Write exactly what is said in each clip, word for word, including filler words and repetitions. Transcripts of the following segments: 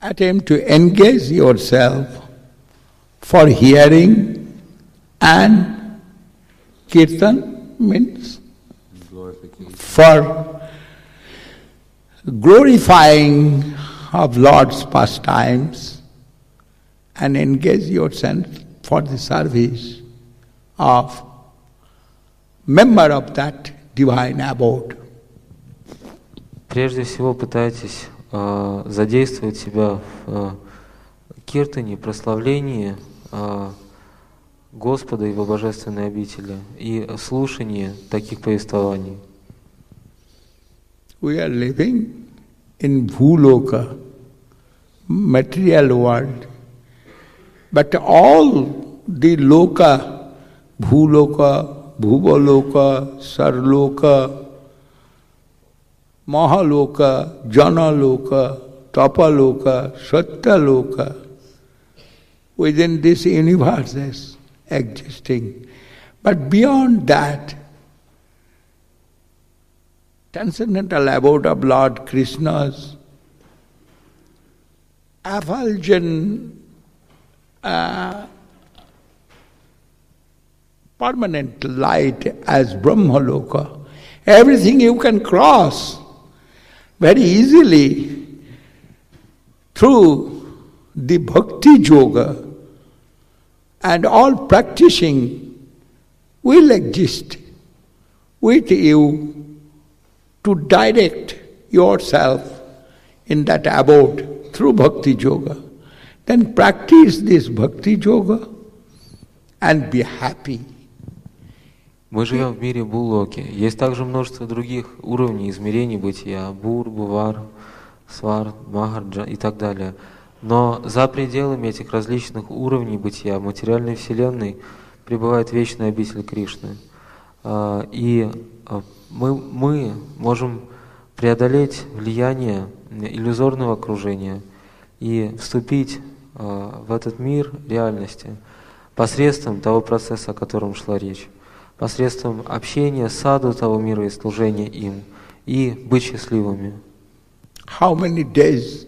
attempt to engage yourself for hearing and kirtan means for glorifying of Lord's pastimes and engage yourself for the service of member of that divine abode. Прежде всего пытайтесь э, задействовать себя в э, киртане, прославлении э, Господа и Его божественной обители и слушании таких повествований. We are living in Bhuloka, material world, but all the loka, Bhuloka, Bhuvaloka, Sarloka, Mahaloka, Janaloka, Tapaloka, Satyaloka, within this universe is existing. But beyond that, transcendental abode of Lord Krishna's effulgent, uh, permanent light as Brahmaloka, everything you can cross very easily through the bhakti yoga, and all practicing will exist with you to direct yourself in that abode through bhakti yoga. Then practice this bhakti yoga and be happy. Мы живем в мире Буллоки. Есть также множество других уровней измерений бытия. Бур, Бувар, Свар, Махарджа и так далее. Но за пределами этих различных уровней бытия в материальной вселенной пребывает вечная обитель Кришны. И мы, мы можем преодолеть влияние иллюзорного окружения и вступить в этот мир реальности посредством того процесса, о котором шла речь, посредством общения с саду того мира и служения им, и быть счастливыми. How many days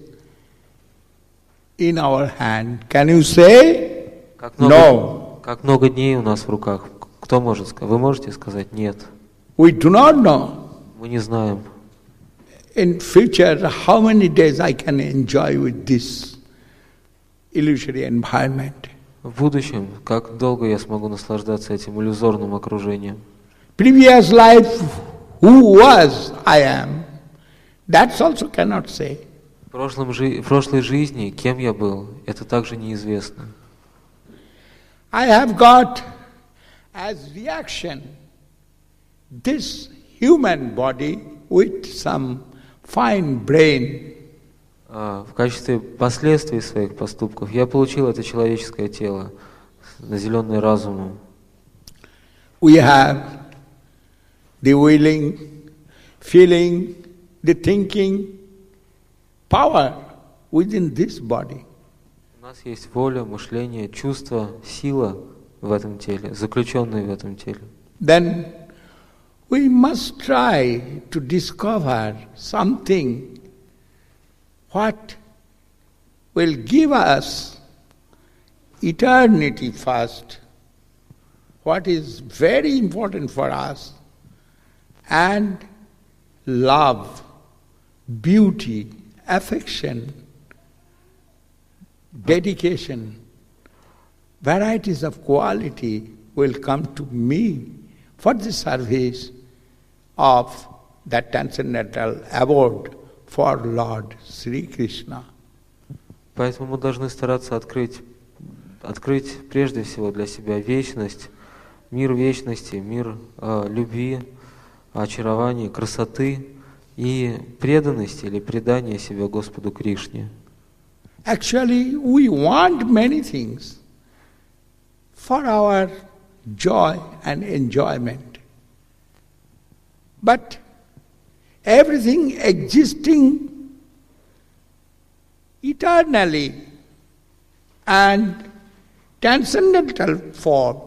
in our hand? Can you say? Как много, no. Как много дней у нас в руках? Кто может сказать? Вы можете сказать нет? We do not know. Мы не знаем. In future, how many days I can enjoy with this illusory environment? В будущем, как долго я смогу наслаждаться этим иллюзорным окружением? Previous life, who was I am, that also cannot say. В, прошлом, в прошлой жизни, кем я был, это также неизвестно. I have got as reaction this human body with some fine brain. В качестве последствий своих поступков я получил это человеческое тело, наделенное разумом. We have the willing, feeling, the thinking power within this body. У нас есть воля, мышление, чувство, сила в этом теле, заключенные в этом теле. Then we must try to discover something what will give us eternity first, what is very important for us, and love, beauty, affection, dedication, varieties of quality will come to me for the service of that transcendental abode for Lord Sri Krishna. Поэтому мы должны стараться открыть, открыть прежде всего для себя вечность, мир вечности, мир э, любви, очарования, красоты и преданности или предания себя Господу Кришне. Actually, we want many things for our joy and enjoyment. But everything existing eternally and transcendental form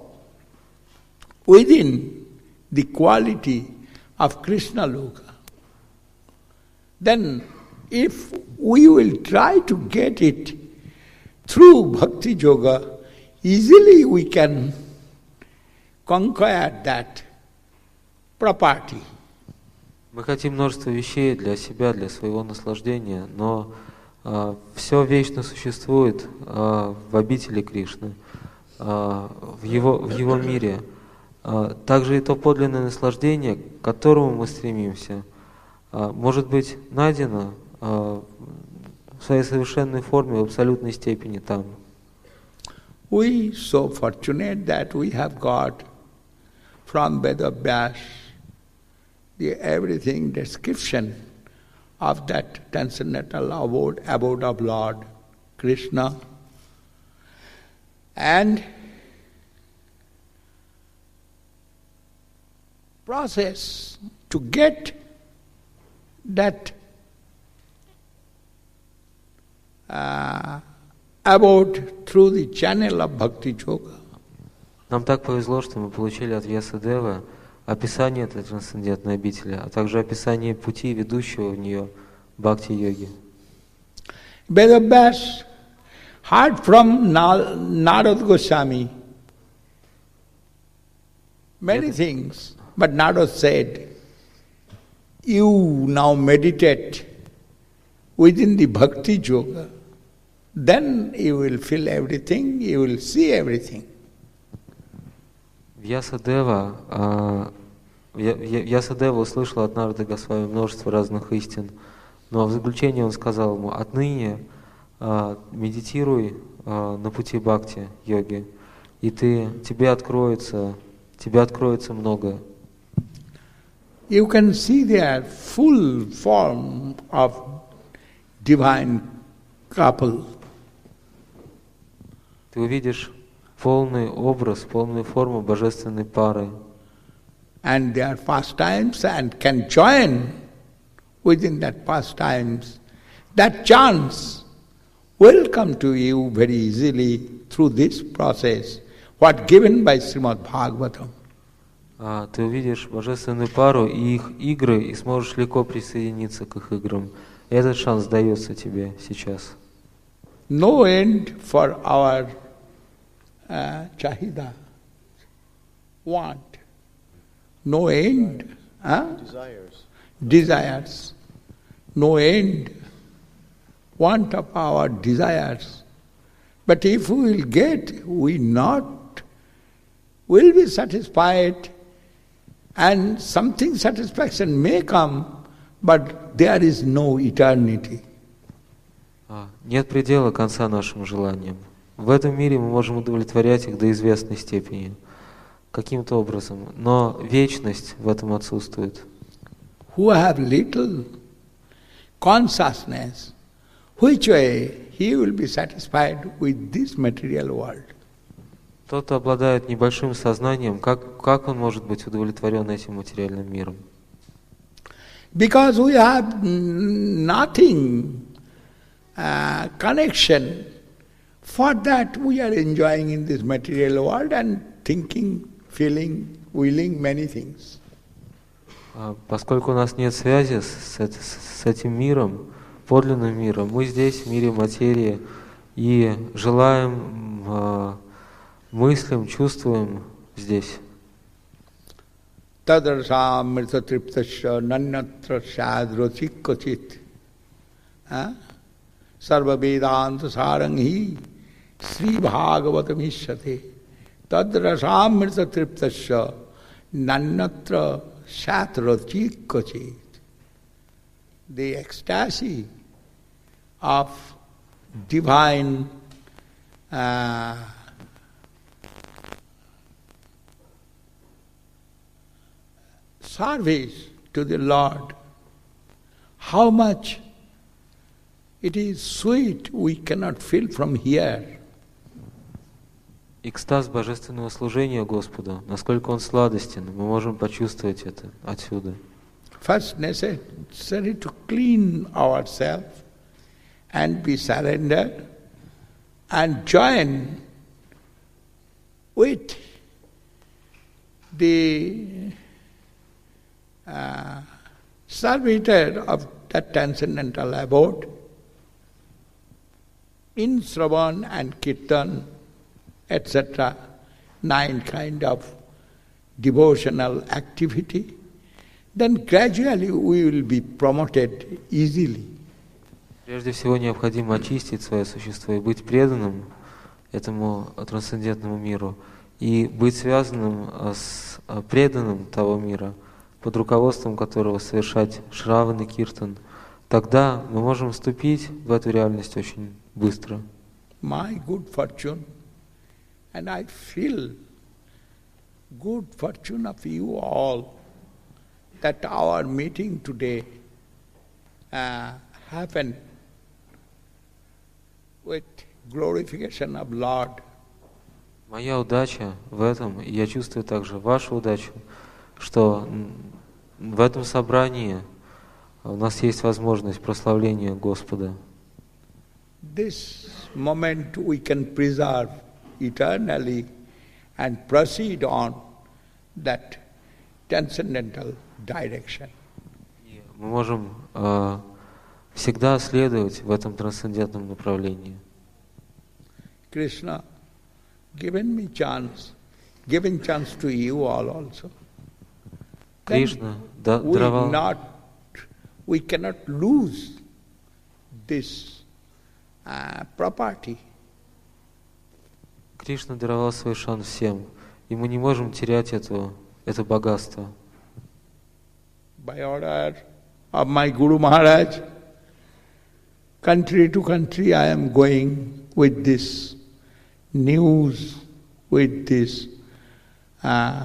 within the quality of Krishna Loka. Then if we will try to get it through Bhakti Yoga. Easily we can conquer that property. Мы хотим множество вещей для себя, для своего наслаждения, но э, все вечно существует э, в обители Кришны, э, в, его, в его мире. Э, также и то подлинное наслаждение, к которому мы стремимся, э, может быть найдено э, в своей совершенной форме, в абсолютной степени там. We so fortunate that we have got from Vedavyas the everything description of that transcendental abode, abode of Lord Krishna. And process to get that uh, abode through the channel of Bhakti Yoga. Нам так повезло, что мы получили от Вьясадевы описание этой трансцендентной обители, а также описание пути, ведущего в нее бхакти-йоги. Vedavyas heard from Narad Goswami many things, but Narad said, you now meditate within the Bhakti Yoga, then you will feel everything, you will see everything. Вьясадева, а, Вьясадева услышал от Нарды Госвами множество разных истин, но в заключение он сказал ему: отныне а, медитируй а, на пути бхакти йоги, и ты тебе откроется, тебе откроется многое. You can see their full form of divine couple. Ты увидишь полный образ, полную форму божественной пары. And their pastimes, and can join within that pastimes. That chance will come to you very easily through this process, what given by Srimad Bhagavatam. А, ты увидишь божественную пару и их игры, и сможешь легко присоединиться к их играм. И этот шанс дается тебе сейчас. No end for our uh, chahida, want. No end. Huh? Desires. Desires. No end. Want of our desires. But if we will get, we not will be satisfied, and something satisfaction may come, but there is no eternity. Нет предела конца нашим желаниям. В этом мире мы можем удовлетворять их до известной степени, каким-то образом, но вечность в этом отсутствует. Who have little consciousness, which way he will be satisfied with this material world? Тот, кто обладает небольшим сознанием, как, как он может быть удовлетворен этим материальным миром? Because we have nothing uh, connection. For that we are enjoying in this material world and thinking, feeling, willing many things. Поскольку у нас нет связи с, с, с этим миром, подлинным миром, мы здесь, в мире материи, и желаем, э, мыслим, чувствуем здесь. Tadrasa mrita triptasya nanyatra sadrosi kochit. Sarva vedanta saranghi Sri Bhagavatam ishyate. Tadrasa mrita triptasya nanyatra sadrosi kochit. The ecstasy of divine uh, service to the Lord, how much it is sweet, we cannot feel from here. Экстаз божественного служения Господу, насколько он сладостен, мы можем почувствовать это отсюда. First necessary to clean ourselves and be surrendered and join with the uh, servitor of that transcendental abode, in Shravan and Kirtan, et cetera, nine kind of devotional activity, then gradually we will be promoted easily. Прежде всего необходимо очистить свое существо и быть преданным этому трансцендентному миру, и быть связанным с преданным того мира, под руководством которого совершать шраван и киртан. Тогда мы можем вступить в эту реальность очень быстро. My good fortune, and I feel good fortune of you all, that our meeting today uh, happened with glorification of Lord. Моя удача в этом, и я чувствую также вашу удачу, что в этом собрании у нас есть возможность прославления Господа. This moment we can preserve eternally and proceed on that transcendental direction. Мы можем э, всегда следовать в этом трансцендентном направлении. Krishna, given me chance, given chance to you all also. Кришна да, we даровал. Not, we cannot lose this uh, property. Кришна даровал свой шанс всем, и мы не можем терять это, это богатство. By order of my Guru Maharaj, country to country I am going with this news, with this uh,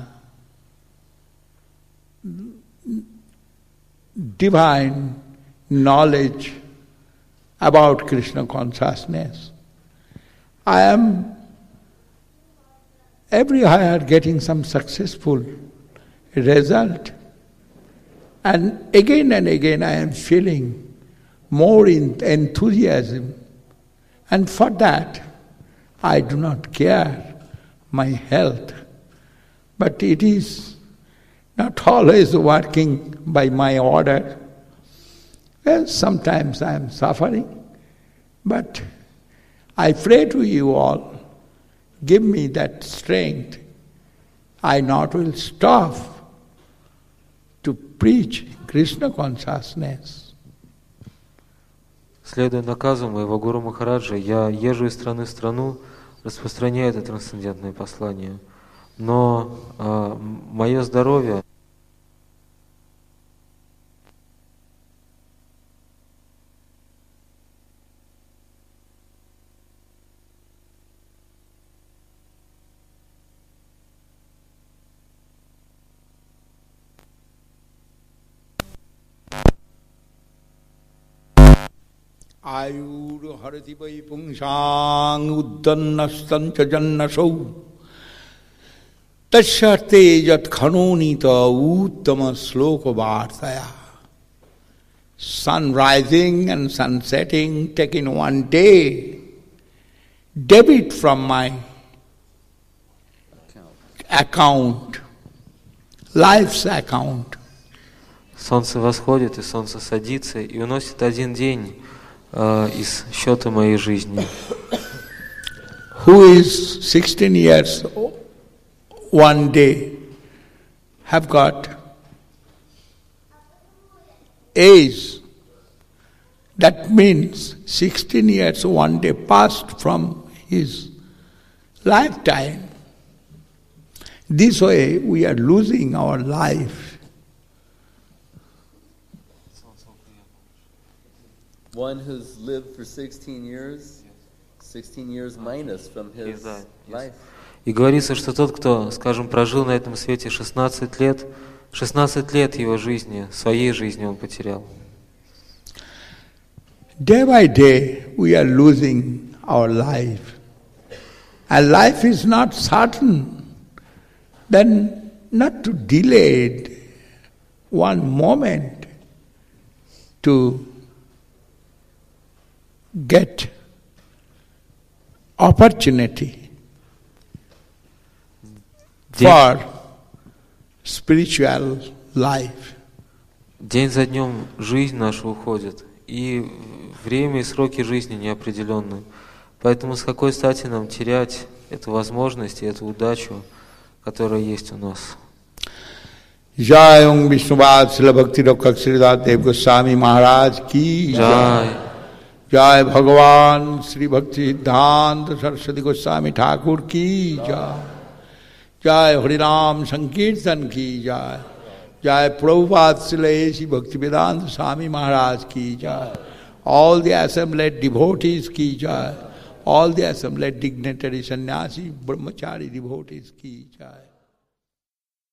divine knowledge about Krishna consciousness. I am everywhere getting some successful result, and again and again I am feeling more in enthusiasm, and for that I do not care my health, but it is not always working by my order. Well, sometimes I am suffering, but I pray to you all, give me that strength. I not will stop to preach Krishna consciousness. Следуя наказу моего Гуру Махараджа, я езжу из страны в страну, распространяю это трансцендентное послание. Но э, мое здоровье Ayur harati vai pungsang uddannastancha jannasau tashyarte jat khanonita uttama sloka vartaya. Sun rising and sun setting taken one day, debit from my account, life's account. солнце восходит и солнце садится и уносит один день э, из счета моей жизни. Who is sixteen years one day have got age. That means sixteen years one day passed from his lifetime. This way we are losing our life. One who's lived for sixteen years, sixteen years minus from his life. И говорится, что тот, кто, скажем, прожил на этом свете шестнадцать лет, шестнадцать лет его жизни, своей жизни он потерял. Day by day we are losing our life. And life is not certain. Then not to delay it one moment to get opportunity for spiritual life. День за днем жизнь наша уходит, и время и сроки жизни неопределенны. Поэтому с какой стати нам терять эту возможность и эту удачу, которая есть у нас? जय ओम विष्णुपाद श्रील भक्ति रक्षक श्रीदास देव गोस्वामी महाराज की जय। जय भगवान श्री भक्ति सिद्धांत सरस्वती गोस्वामी ठाकुर की जय। जय हरिनाम संकीर्तन की जय। जय प्रभुपाद श्री भक्ति वेदांत स्वामी महाराज की जय। All the assembled devotees की जय। All the assembled dignitary sannyasi brahmachari devotees की जय।